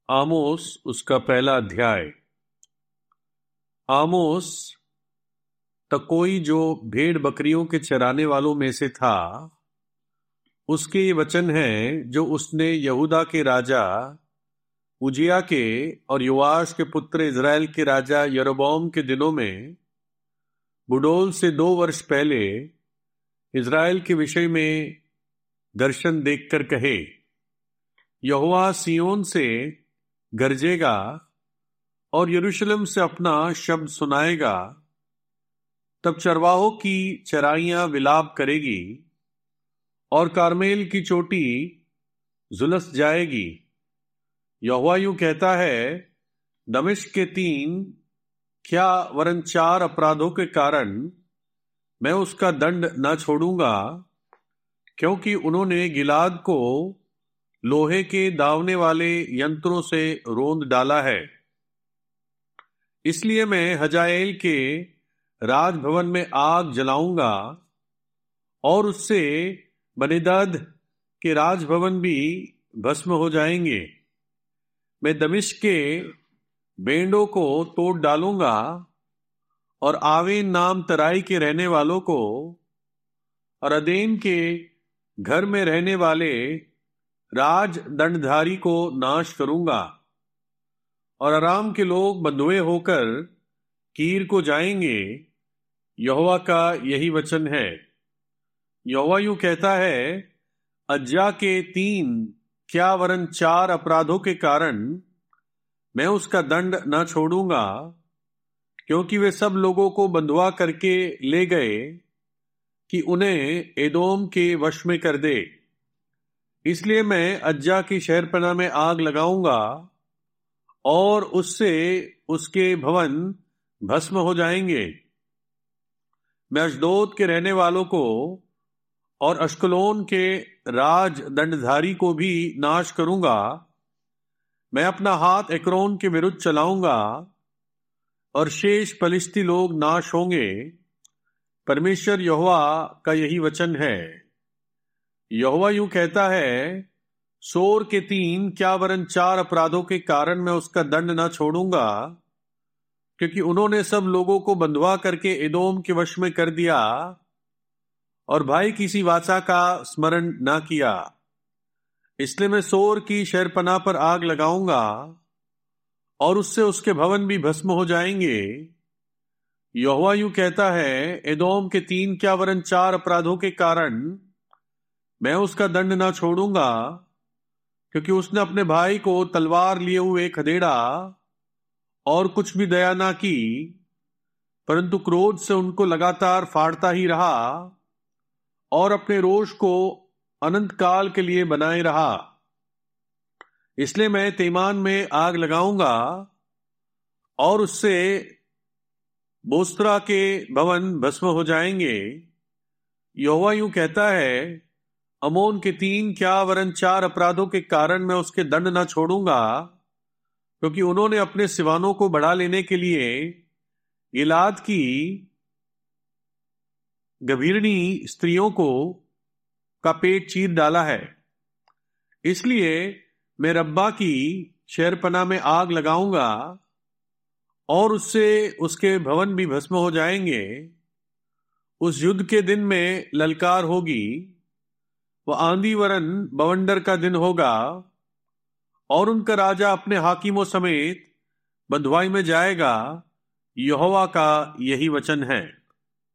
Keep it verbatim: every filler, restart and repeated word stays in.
आमोस उसका पहला अध्याय। आमोस तकोई जो भेड़ बकरियों के चराने वालों में से था, उसके ये वचन हैं जो उसने यहूदा के राजा उजिया के और योआश के पुत्र इज़राइल के राजा यरोबोआम के दिनों में बुडोल से दो वर्ष पहले इज़राइल के विषय में दर्शन देखकर कहे। यहोवा सिय्योन से गरजेगा और यरूशलेम से अपना शब्द सुनाएगा। तब चरवाहों की चराइयां विलाप करेगी और कारमेल की चोटी झुलस जाएगी। यहोवा यूं कहता है, दमिश्क के तीन क्या वरन चार अपराधों के कारण मैं उसका दंड न छोड़ूंगा, क्योंकि उन्होंने गिलाद को लोहे के दावने वाले यंत्रों से रोंद डाला है। इसलिए मैं हजाएल के राजभवन में आग जलाऊंगा और उससे बनीदद के राजभवन भी भस्म हो जाएंगे। मैं दमिश्क के बेंडों को तोड़ डालूंगा और आवेन नाम तराई के रहने वालों को और अदेन के घर में रहने वाले राज दंडधारी को नाश करूंगा। और अराम के लोग बंधुए होकर कीर को जाएंगे। यहोवा का यही वचन है। यहोवा यूं कहता है, अज्जा के तीन क्या वरन चार अपराधों के कारण मैं उसका दंड न छोड़ूंगा, क्योंकि वे सब लोगों को बंधुआ करके ले गए कि उन्हें एदोम के वश में कर दे। इसलिए मैं अज्जा की शहरपनाह में आग लगाऊंगा और उससे उसके भवन भस्म हो जाएंगे। मैं अश्दोद के रहने वालों को और अश्कलोन के राज दंडधारी को भी नाश करूंगा। मैं अपना हाथ एक्रोन के विरुद्ध चलाऊंगा और शेष फलिश्ती लोग नाश होंगे। परमेश्वर यहोवा का यही वचन है। यहोवा यूं कहता है, सोर के तीन क्या वरन चार अपराधों के कारण मैं उसका दंड न छोड़ूंगा, क्योंकि उन्होंने सब लोगों को बंधुआ करके एदोम के वश में कर दिया और भाई किसी वाचा का स्मरण न किया। इसलिए मैं सोर की शहरपनाह पर आग लगाऊंगा और उससे उसके भवन भी भस्म हो जाएंगे। यहोवा यूं कहता है, एदोम के तीन क्या वरन चार अपराधों के कारण मैं उसका दंड न छोड़ूंगा, क्योंकि उसने अपने भाई को तलवार लिए हुए खदेड़ा और कुछ भी दया ना की, परंतु क्रोध से उनको लगातार फाड़ता ही रहा और अपने रोष को अनंत काल के लिए बनाए रहा। इसलिए मैं तेमान में आग लगाऊंगा और उससे बोस्रा के भवन भस्म हो जाएंगे। यहोवा यूं कहता है, अमोन के तीन क्या वरन चार अपराधों के कारण मैं उसके दंड न छोड़ूंगा, क्योंकि उन्होंने अपने सिवानों को बढ़ा लेने के लिए गिलाद की गभीरनी स्त्रियों को का पेट चीर डाला है। इसलिए मैं रब्बा की शहरपनाह में आग लगाऊंगा और उससे उसके भवन भी भस्म हो जाएंगे। उस युद्ध के दिन में ललकार होगी, वह आंधी वरन बवंडर का दिन होगा और उनका राजा अपने हाकिमों समेत बंधुआई में जाएगा। यहोवा का यही वचन है।